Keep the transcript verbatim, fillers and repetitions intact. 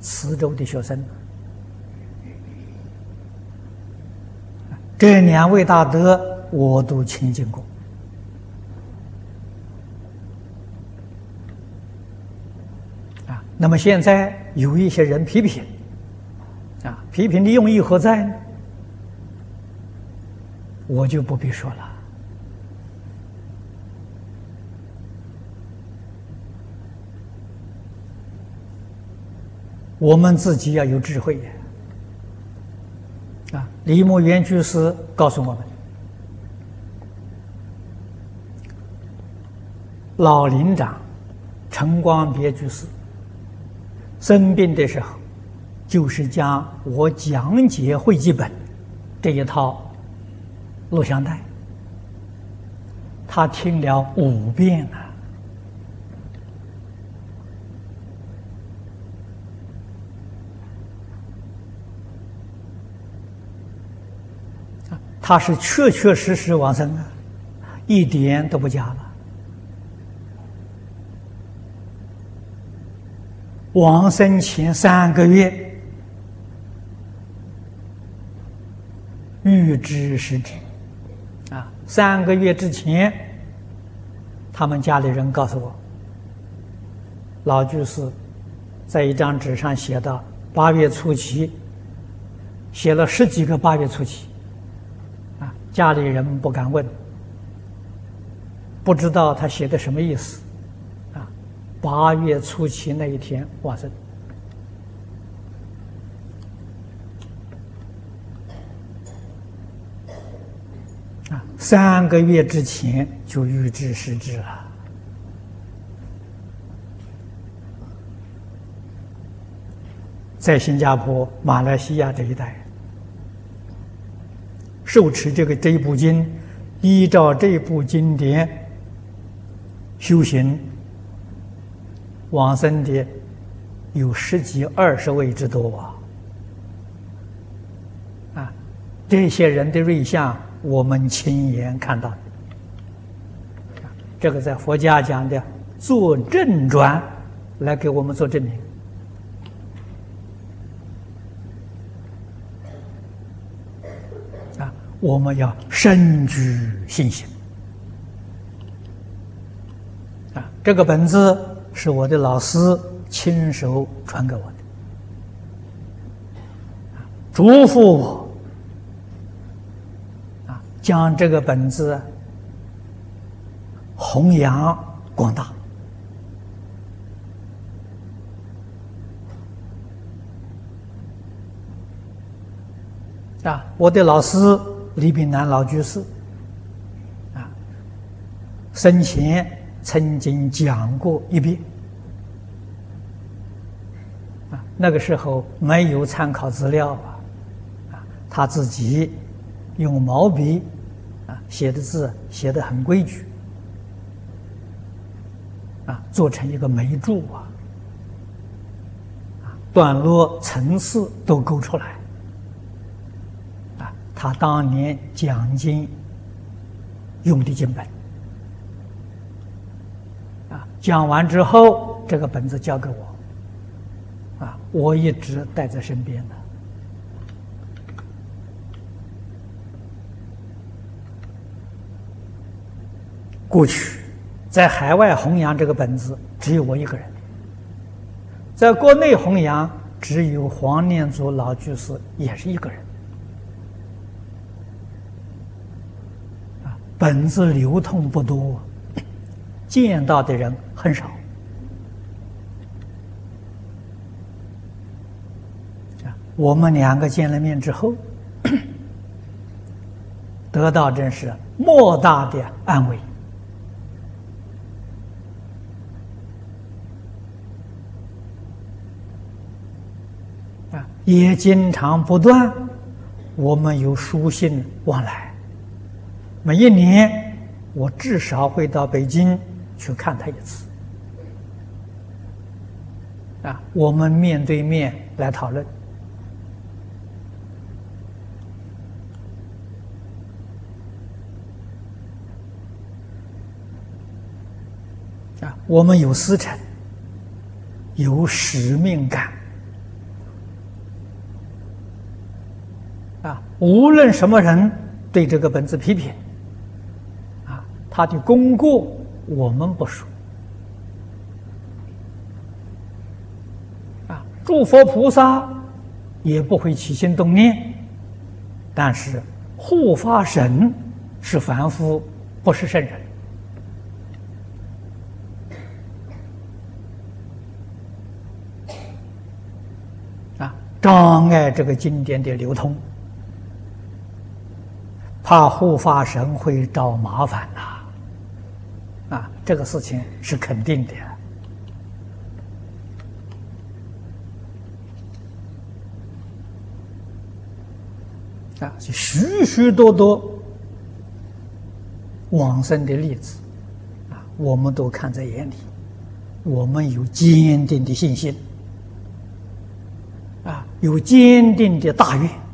慈州的学生。这两位大德我都亲近过。啊，那么现在有一些人批评，啊，批评的用意何在呢？我就不必说了。我们自己要有智慧呀！啊，李牧原居士告诉我们，老林长陈光别居士生病的时候，就是将我讲解会记本这一套录像带，他听了五遍啊。他是确确实实往生啊，一点都不假了。往生前三个月，预知时至，啊，三个月之前，他们家里人告诉我，老居士在一张纸上写到八月初七，写了十几个八月初七。家里人不敢问，不知道他写的什么意思，啊，八月初七那一天往生，啊，三个月之前就预知时至了。在新加坡、马来西亚这一带，受持这个这一部经，依照这部经典修行往生的有十几二十位之多啊！啊，这些人的瑞相我们亲眼看到的，这个在佛家讲的做证传来给我们做证明。我们要深具信心啊！这个本子是我的老师亲手传给我的，嘱咐我啊，将这个本子弘扬广大。啊，我的老师李炳南老居士，啊，生前曾经讲过一遍，啊，那个时候没有参考资料啊，啊，他自己用毛笔，啊，写的字写得很规矩，啊，做成一个眉注啊，啊，段落层次都勾出来。他当年讲经用的经本，啊，讲完之后，这个本子交给我，啊，我一直带在身边的。过去在海外弘扬这个本子，只有我一个人；在国内弘扬，只有黄念祖老居士也是一个人。本子流通不多，见到的人很少。我们两个见了面之后，得到真是莫大的安慰。啊，也经常不断，我们有书信往来。每一年，我至少会到北京去看他一次。啊，我们面对面来讨论。啊，我们有私诚，有使命感， 啊，无论什么人对这个本子批评，啊，他的功过我们不说，啊，诸佛菩萨也不会起心动念，但是护法神是凡夫，不是圣人。啊，障碍这个经典的流通，怕护法神会找麻烦呐！啊，这个事情是肯定的。啊，许许多多往生的例子，啊，我们都看在眼里，我们有坚定的信心，啊，有坚定的大愿。